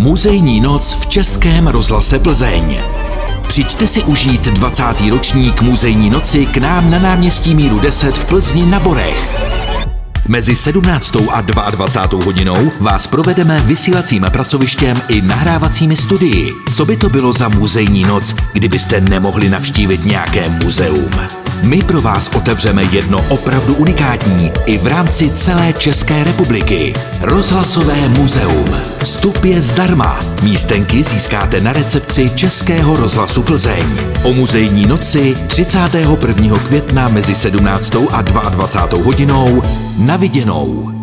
Muzejní noc v Českém rozhlase Plzeň. Přijďte si užít 20. ročník Muzejní noci k nám na náměstí Míru 10 v Plzni na Borech. Mezi 17. a 22. hodinou vás provedeme vysílacím pracovištěm i nahrávacími studii. Co by to bylo za muzejní noc, kdybyste nemohli navštívit nějaké muzeum? My pro vás otevřeme jedno opravdu unikátní i v rámci celé České republiky. Rozhlasové muzeum. Vstup je zdarma. Místenky získáte na recepci Českého rozhlasu Plzeň. O muzejní noci 31. května mezi 17. a 22. hodinou na viděnou.